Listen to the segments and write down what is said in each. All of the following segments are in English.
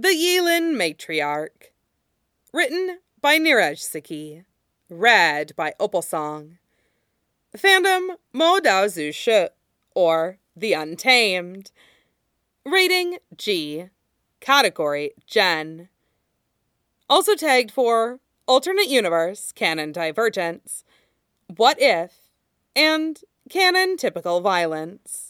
The Yilin Matriarch. Written by Neeraj Saki. Read by Opalsong. Fandom Mo Dao Zhu Shi, or The Untamed. Rating G. Category Gen. Also tagged for Alternate Universe, Canon Divergence, What If, and Canon Typical Violence.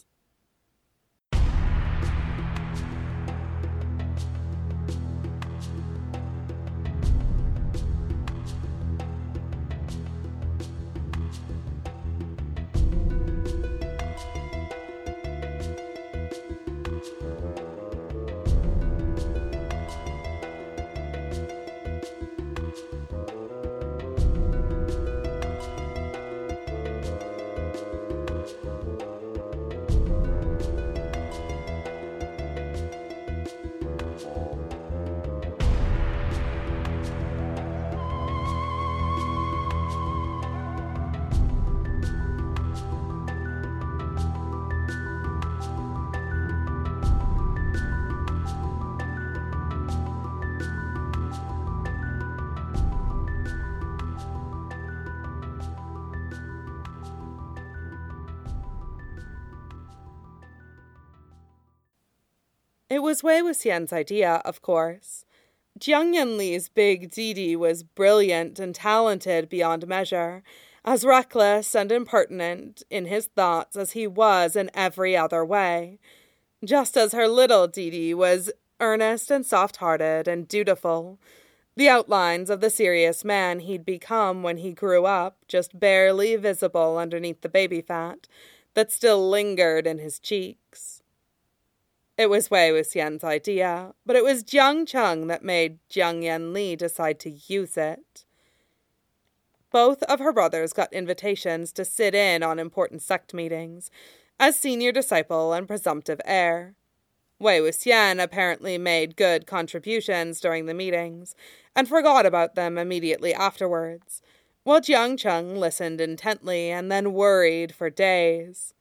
It was Wei Wuxian's idea, of course. Jiang Yanli's big Didi was brilliant and talented beyond measure, as reckless and impertinent in his thoughts as he was in every other way, just as her little Didi was earnest and soft-hearted and dutiful, the outlines of the serious man he'd become when he grew up just barely visible underneath the baby fat that still lingered in his cheeks. It was Wei Wuxian's idea, but it was Jiang Cheng that made Jiang Yanli decide to use it. Both of her brothers got invitations to sit in on important sect meetings, as senior disciple and presumptive heir. Wei Wuxian apparently made good contributions during the meetings, and forgot about them immediately afterwards, while Jiang Cheng listened intently and then worried for days.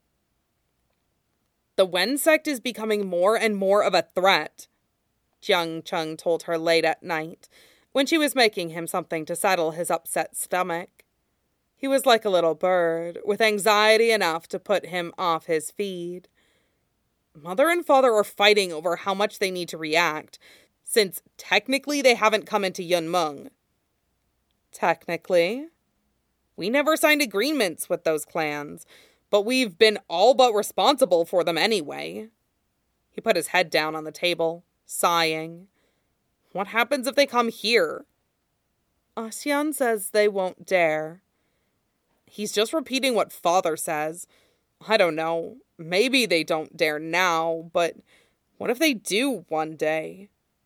The Wen sect is becoming more and more of a threat, Jiang Cheng told her late at night, when she was making him something to settle his upset stomach. He was like a little bird, with anxiety enough to put him off his feed. Mother and father are fighting over how much they need to react, since technically they haven't come into Yunmeng. Technically? We never signed agreements with those clans, but we've been all but responsible for them anyway. He put his head down on the table, sighing. What happens if they come here? Xian says they won't dare. He's just repeating what father says. I don't know. Maybe they don't dare now, but what if they do one day?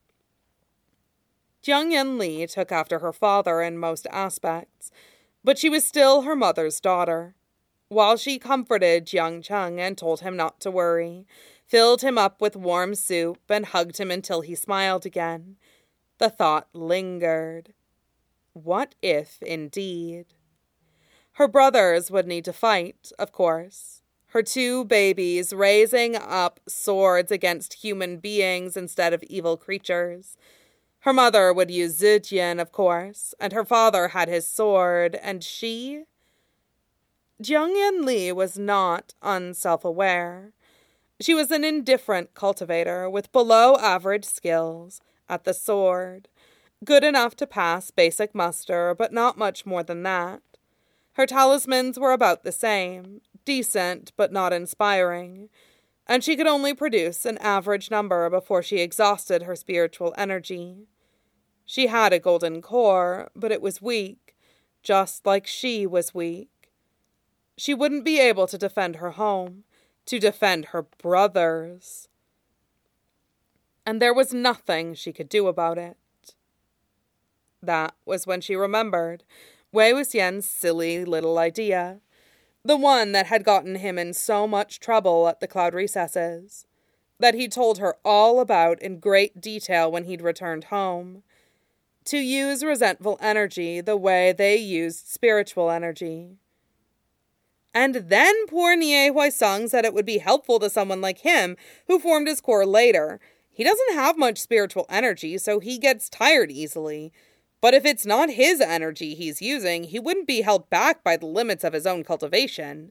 Jiang Yanli took after her father in most aspects, but she was still her mother's daughter. While she comforted Jiang Cheng and told him not to worry, filled him up with warm soup and hugged him until he smiled again, the thought lingered. What if, indeed? Her brothers would need to fight, of course. Her two babies raising up swords against human beings instead of evil creatures. Her mother would use Zijian, of course, and her father had his sword, and she? Jiang Yanli was not unself-aware. She was an indifferent cultivator with below-average skills at the sword, good enough to pass basic muster, but not much more than that. Her talismans were about the same, decent but not inspiring, and she could only produce an average number before she exhausted her spiritual energy. She had a golden core, but it was weak, just like she was weak. She wouldn't be able to defend her home, to defend her brothers. And there was nothing she could do about it. That was when she remembered Wei Wuxian's silly little idea, the one that had gotten him in so much trouble at the Cloud Recesses, that he'd told her all about in great detail when he'd returned home. To use resentful energy the way they used spiritual energy. And then poor Nie Huaisang said it would be helpful to someone like him, who formed his core later. He doesn't have much spiritual energy, so he gets tired easily. But if it's not his energy he's using, he wouldn't be held back by the limits of his own cultivation.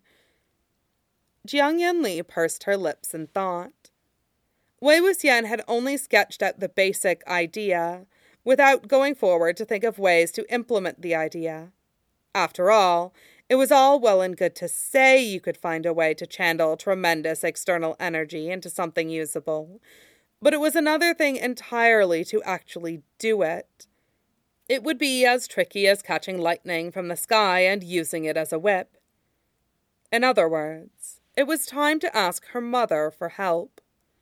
Jiang Yanli pursed her lips in thought. Wei Wuxian had only sketched out the basic idea, without going forward to think of ways to implement the idea. After all, it was all well and good to say you could find a way to channel tremendous external energy into something usable, but it was another thing entirely to actually do it. It would be as tricky as catching lightning from the sky and using it as a whip. In other words, it was time to ask her mother for help.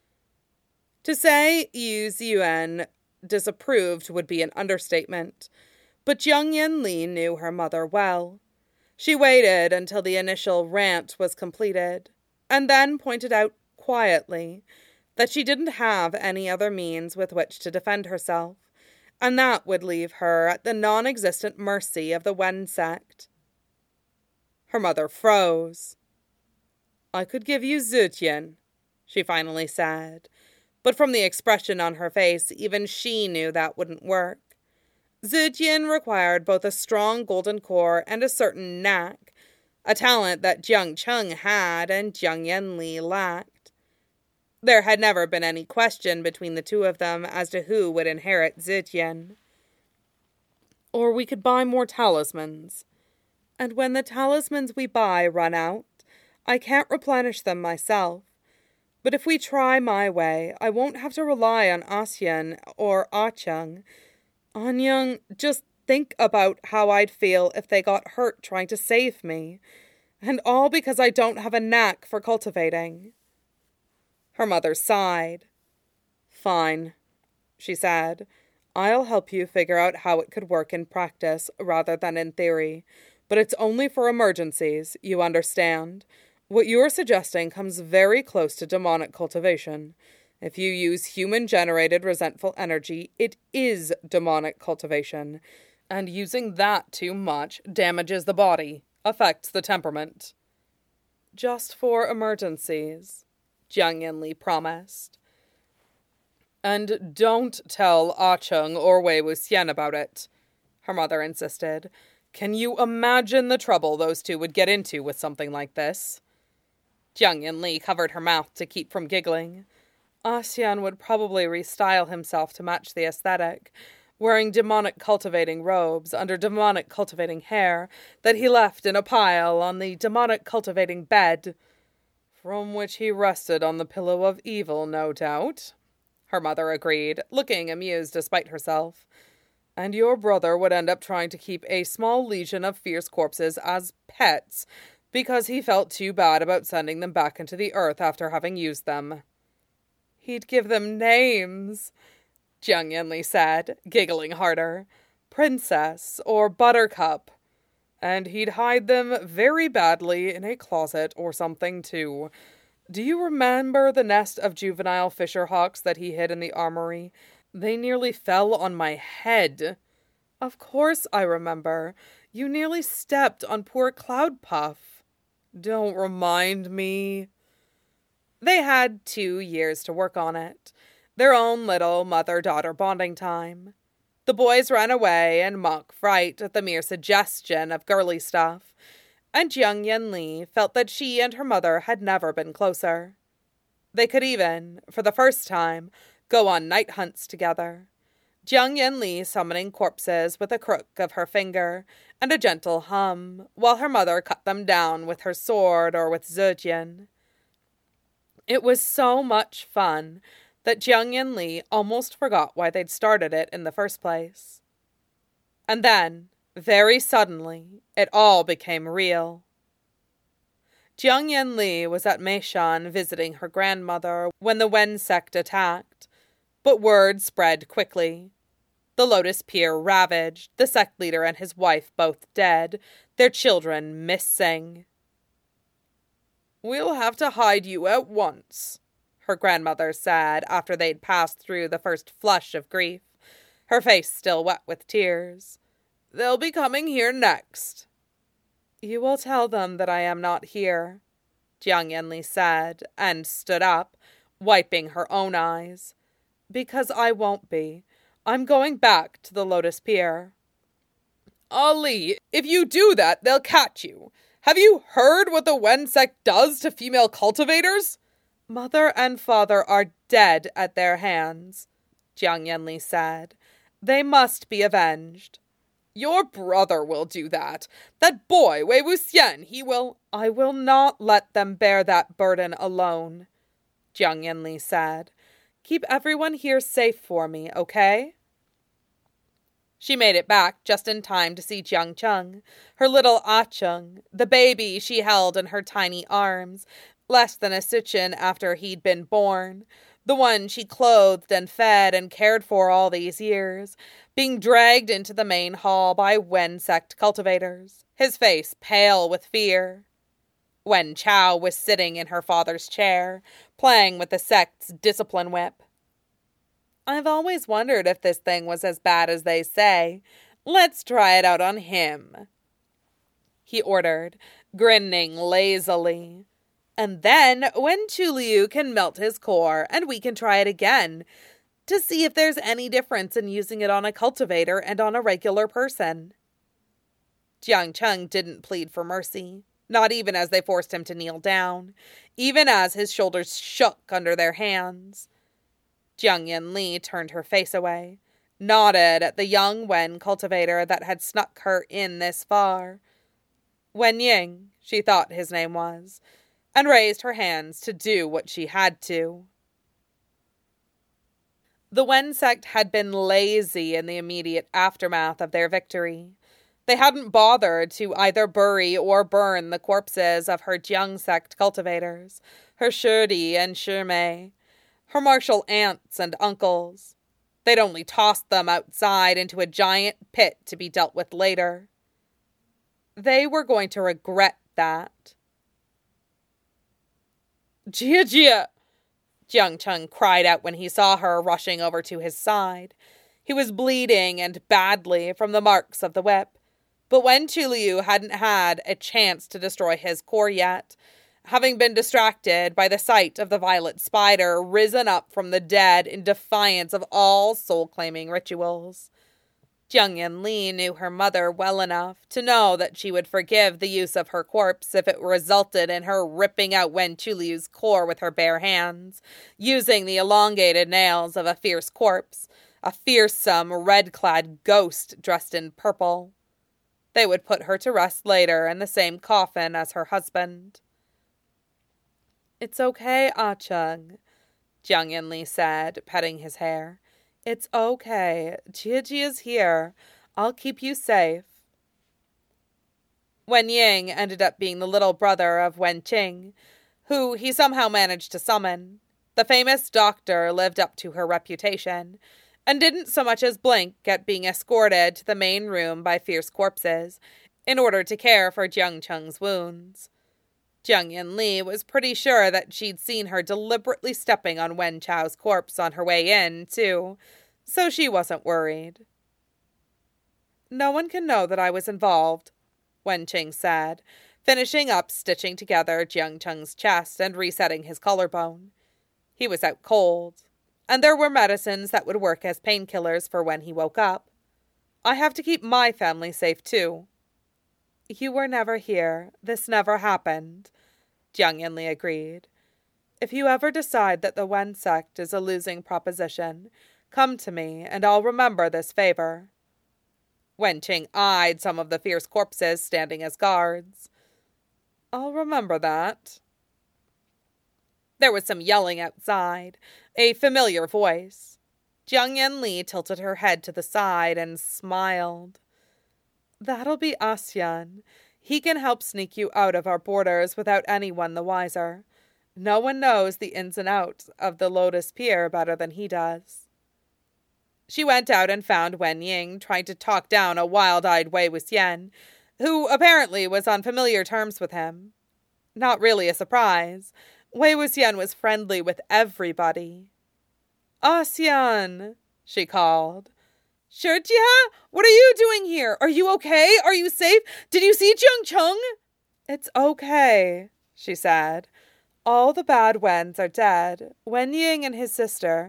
To say Yu Ziyuan disapproved would be an understatement, but Jiang Yanli knew her mother well. She waited until the initial rant was completed, and then pointed out quietly that she didn't have any other means with which to defend herself, and that would leave her at the non-existent mercy of the Wen sect. Her mother froze. "I could give you Zetian," she finally said, but from the expression on her face, even she knew that wouldn't work. Zetian required both a strong golden core and a certain knack, a talent that Jiang Cheng had and Jiang Yanli lacked. There had never been any question between the two of them as to who would inherit Zetian. "Or we could buy more talismans. And when the talismans we buy run out, I can't replenish them myself. But if we try my way, I won't have to rely on Asian or Acheng. Anyang, just think about how I'd feel if they got hurt trying to save me. And all because I don't have a knack for cultivating." Her mother sighed. "Fine," she said. "I'll help you figure out how it could work in practice rather than in theory. But it's only for emergencies, you understand? What you're suggesting comes very close to demonic cultivation. If you use human-generated resentful energy, it is demonic cultivation. And using that too much damages the body, affects the temperament." "Just for emergencies," Jiang Yanli promised. "And don't tell Acheng or Wei Wuxian about it," her mother insisted. "Can you imagine the trouble those two would get into with something like this?" Jiang Yanli covered her mouth to keep from giggling. Asian would probably restyle himself to match the aesthetic, wearing demonic cultivating robes under demonic cultivating hair that he left in a pile on the demonic cultivating bed, from which he rested on the pillow of evil, no doubt, her mother agreed, looking amused despite herself. "And your brother would end up trying to keep a small legion of fierce corpses as pets, because he felt too bad about sending them back into the earth after having used them." "He'd give them names," Jiang Yanli said, giggling harder. "Princess or Buttercup. And he'd hide them very badly in a closet or something, too. Do you remember the nest of juvenile fisherhawks that he hid in the armory? They nearly fell on my head." "Of course I remember. You nearly stepped on poor Cloudpuff." "Don't remind me." They had 2 years to work on it, their own little mother-daughter bonding time. The boys ran away in mock fright at the mere suggestion of girly stuff, and Jiang Yanli felt that she and her mother had never been closer. They could even, for the first time, go on night hunts together. Jiang Yanli summoning corpses with a crook of her finger and a gentle hum, while her mother cut them down with her sword or with Zetian. It was so much fun that Jiang Yanli almost forgot why they'd started it in the first place. And then, very suddenly, it all became real. Jiang Yanli was at Meishan visiting her grandmother when the Wen sect attacked, but word spread quickly. The Lotus Pier ravaged, the sect leader and his wife both dead, their children missing. "We'll have to hide you at once," her grandmother said after they'd passed through the first flush of grief, her face still wet with tears. "They'll be coming here next." "You will tell them that I am not here," Jiang Yanli said, and stood up, wiping her own eyes. Because I won't be. I'm going back to the Lotus Pier. Ali, if you do that, they'll catch you. Have you heard what the Wen sect does to female cultivators? Mother and father are dead at their hands, Jiang Yanli said. They must be avenged. Your brother will do that. That boy, Wei Wuxian, he will... I will not let them bear that burden alone, Jiang Yanli said. Keep everyone here safe for me, okay? She made it back just in time to see Jiang Cheng, her little Ah Cheng, the baby she held in her tiny arms, less than a Sichin after he'd been born, the one she clothed and fed and cared for all these years, being dragged into the main hall by Wen sect cultivators, his face pale with fear. Wen Chao was sitting in her father's chair, playing with the sect's discipline whip. I've always wondered if this thing was as bad as they say. Let's try it out on him, he ordered, grinning lazily. And then Wen Chuliu can melt his core, and we can try it again, to see if there's any difference in using it on a cultivator and on a regular person. Jiang Cheng didn't plead for mercy, not even as they forced him to kneel down, even as his shoulders shook under their hands. Jiang Yanli turned her face away, nodded at the young Wen cultivator that had snuck her in this far. Wen Ying, she thought his name was, and raised her hands to do what she had to. The Wen sect had been lazy in the immediate aftermath of their victory. They hadn't bothered to either bury or burn the corpses of her Jiang sect cultivators, her Shudi and Shimei, her martial aunts and uncles. They'd only tossed them outside into a giant pit to be dealt with later. They were going to regret that. Jia Jia! Jiang Cheng cried out when he saw her rushing over to his side. He was bleeding and badly from the marks of the whip, but Wen Chuliu hadn't had a chance to destroy his core yet, having been distracted by the sight of the violet spider risen up from the dead in defiance of all soul-claiming rituals. Jiang Yanli knew her mother well enough to know that she would forgive the use of her corpse if it resulted in her ripping out Wen Chuliu's core with her bare hands, using the elongated nails of a fierce corpse, a fearsome red-clad ghost dressed in purple. They would put her to rest later in the same coffin as her husband. It's okay, Ah Cheng, Jiang Yanli said, petting his hair. It's okay. Jia is here. I'll keep you safe. Wen Ying ended up being the little brother of Wen Qing, who he somehow managed to summon. The famous doctor lived up to her reputation, and didn't so much as blink at being escorted to the main room by fierce corpses, in order to care for Jiang Cheng's wounds. Jiang Yanli was pretty sure that she'd seen her deliberately stepping on Wen Chao's corpse on her way in, too, so she wasn't worried. No one can know that I was involved, Wen Qing said, finishing up stitching together Jiang Cheng's chest and resetting his collarbone. He was out cold, and there were medicines that would work as painkillers for when he woke up. I have to keep my family safe, too. You were never here. This never happened, Jiang Yanli agreed. If you ever decide that the Wen sect is a losing proposition, come to me and I'll remember this favor. Wen Qing eyed some of the fierce corpses standing as guards. I'll remember that. There was some yelling outside, a familiar voice. Jiang Yanli tilted her head to the side and smiled. That'll be Asian. He can help sneak you out of our borders without anyone the wiser. No one knows the ins and outs of the Lotus Pier better than he does. She went out and found Wen Ying trying to talk down a wild-eyed Wei Wuxian, who apparently was on familiar terms with him. Not really a surprise. Wei Wuxian was friendly with everybody. Asian, she called. Shijia, what are you doing here? Are you okay? Are you safe? Did you see Jiang Cheng? It's okay, she said. All the bad Wens are dead. Wen Ying and his sister,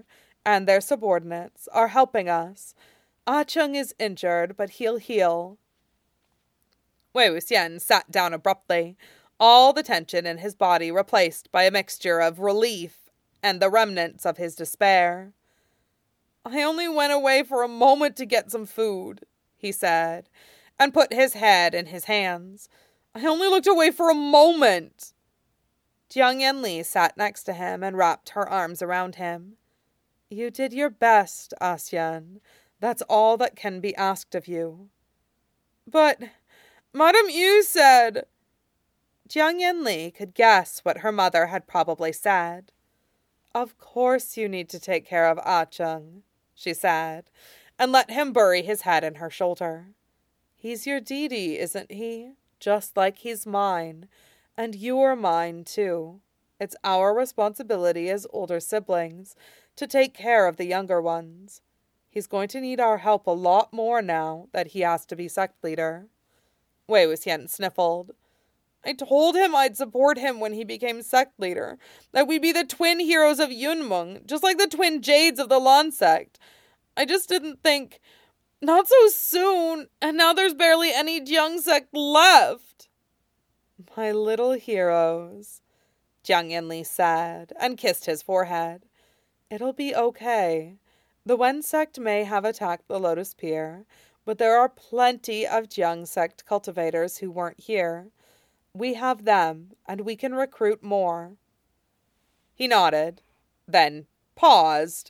and their subordinates are helping us. Ah Chung is injured, but he'll heal. Wei Wuxian sat down abruptly, all the tension in his body replaced by a mixture of relief and the remnants of his despair. I only went away for a moment to get some food, he said, and put his head in his hands. I only looked away for a moment. Jiang Yanli sat next to him and wrapped her arms around him. You did your best, Asian. That's all that can be asked of you. But Madame Yu said... Jiang Yanli could guess what her mother had probably said. Of course you need to take care of Ah Chung, she said, and let him bury his head in her shoulder. He's your Didi, isn't he? Just like he's mine. And you're mine, too. It's our responsibility as older siblings to take care of the younger ones. He's going to need our help a lot more now that he has to be sect leader. Wei Wuxian sniffled. I told him I'd support him when he became sect leader, that we'd be the twin heroes of Yunmeng, just like the twin jades of the Lan sect. I just didn't think, not so soon, and now there's barely any Jiang sect left. My little heroes, Jiang Yanli said, and kissed his forehead. It'll be okay. The Wen sect may have attacked the Lotus Pier, but there are plenty of Jiang sect cultivators who weren't here. We have them, and we can recruit more. He nodded, then paused.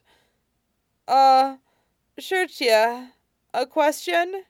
Shirchia, a question?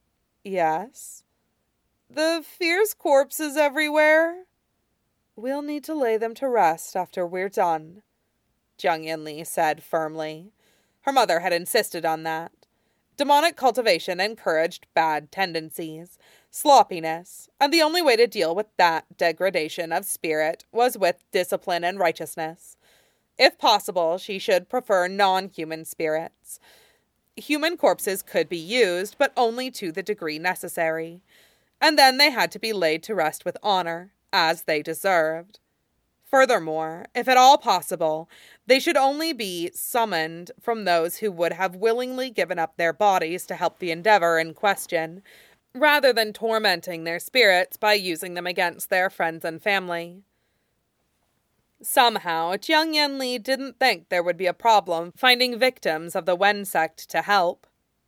Yes. The fierce corpses everywhere? We'll need to lay them to rest after we're done, Jiang Yanli said firmly. Her mother had insisted on that. Demonic cultivation encouraged bad tendencies, sloppiness, and the only way to deal with that degradation of spirit was with discipline and righteousness. If possible, she should prefer non-human spirits. Human corpses could be used, but only to the degree necessary. And then they had to be laid to rest with honor, as they deserved. Furthermore, if at all possible, they should only be summoned from those who would have willingly given up their bodies to help the endeavor in question, rather than tormenting their spirits by using them against their friends and family. Somehow, Jiang Yanli didn't think there would be a problem finding victims of the Wen sect to help.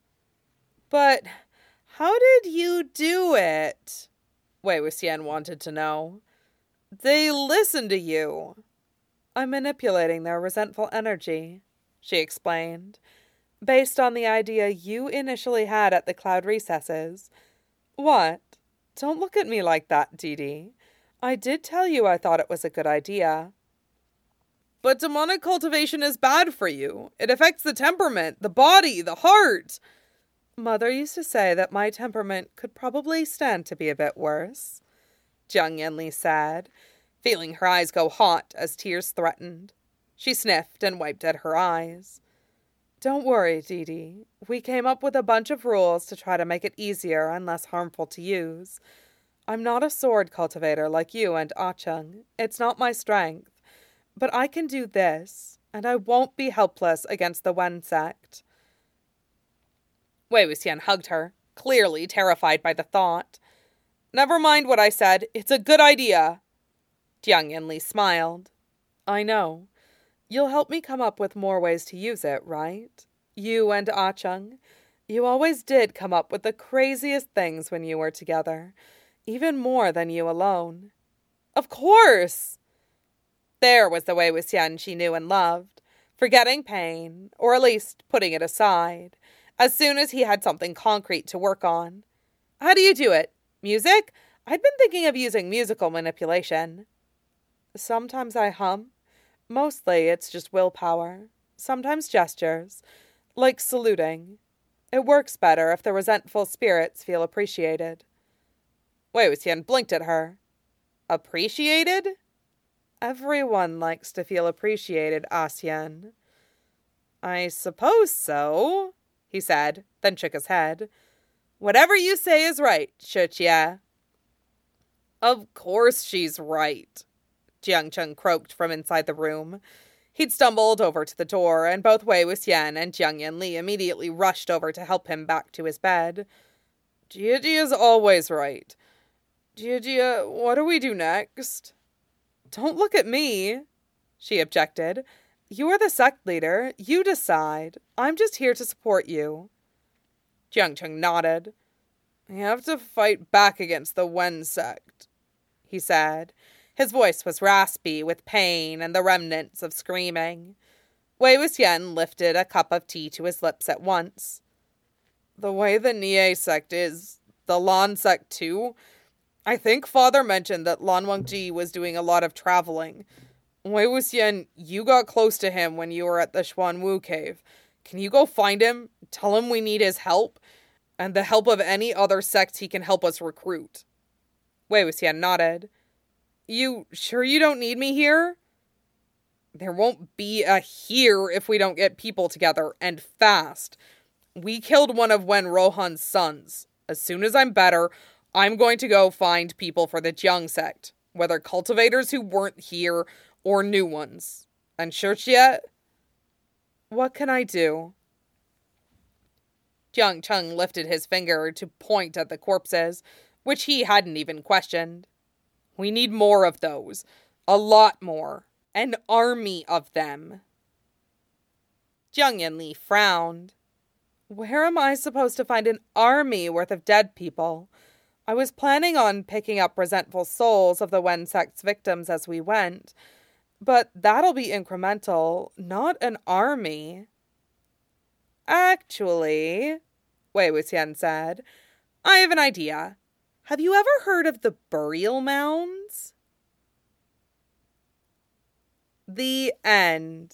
But how did you do it? Wei Wuxian wanted to know. They listen to you. I'm manipulating their resentful energy, she explained, based on the idea you initially had at the cloud recesses. What? Don't look at me like that, Didi. I did tell you I thought it was a good idea. But demonic cultivation is bad for you. It affects the temperament, the body, the heart. Mother used to say that my temperament could probably stand to be a bit worse, Jiang Yanli said, feeling her eyes go hot as tears threatened. She sniffed and wiped at her eyes. Don't worry, Didi. We came up with a bunch of rules to try to make it easier and less harmful to use. I'm not a sword cultivator like you and Ah Chung. It's not my strength. But I can do this, and I won't be helpless against the Wen sect. Wei Wuxian hugged her, clearly terrified by the thought. Never mind what I said. It's a good idea. Jiang Yanli smiled. I know. You'll help me come up with more ways to use it, right? You and Ah Chung. You always did come up with the craziest things when you were together. Even more than you alone. Of course! There was the Wei Wuxian she knew and loved, forgetting pain, or at least putting it aside, as soon as he had something concrete to work on. How do you do it? Music? I'd been thinking of using musical manipulation. Sometimes I hum. Mostly it's just willpower. Sometimes gestures, like saluting. It works better if the resentful spirits feel appreciated. Wei Wuxian blinked at her. Appreciated? Everyone likes to feel appreciated, Asian. I suppose so, he said, then shook his head. Whatever you say is right, Shirchia. Of course she's right, Jiang Chung croaked from inside the room. He'd stumbled over to the door, and both Wei Wuxian and Jiang Yanli immediately rushed over to help him back to his bed. Jia is always right. Jia, what do we do next? Don't look at me, she objected. You are the sect leader. You decide. I'm just here to support you. Jiang Cheng nodded. We have to fight back against the Wen sect, he said. His voice was raspy with pain and the remnants of screaming. Wei Wuxian lifted a cup of tea to his lips at once. The way the Nie sect is, the Lan sect too? I think Father mentioned that Lan Wangji was doing a lot of traveling. Wei Wuxian, you got close to him when you were at the Xuanwu cave. Can you go find him? Tell him we need his help, and the help of any other sects he can help us recruit. Wei Wuxian nodded. You sure you don't need me here? There won't be a here if we don't get people together, and fast. We killed one of Wen Rohan's sons. As soon as I'm better, I'm going to go find people for the Jiang sect, whether cultivators who weren't here or new ones. Unsure yet? What can I do? Jiang Cheng lifted his finger to point at the corpses, which he hadn't even questioned. We need more of those. A lot more. An army of them. Jiang Yanli frowned. Where am I supposed to find an army worth of dead people? I was planning on picking up resentful souls of the Wen sect's victims as we went, but that'll be incremental, not an army. Actually, Wei Wuxian said, I have an idea. Have you ever heard of the burial mounds? The end.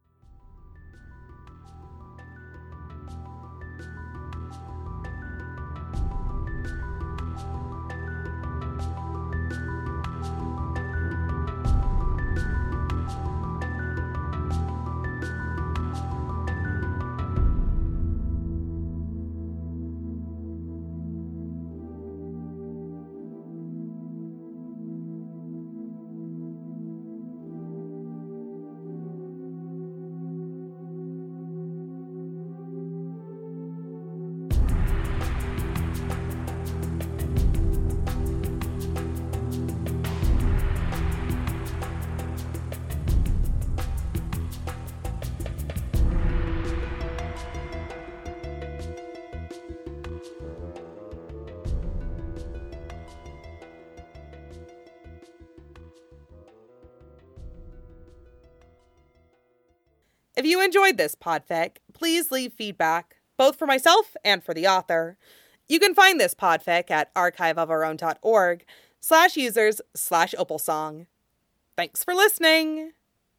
If you enjoyed this podfic, please leave feedback, both for myself and for the author. You can find this podfic at archiveofourown.org/users/opalsong. Thanks for listening!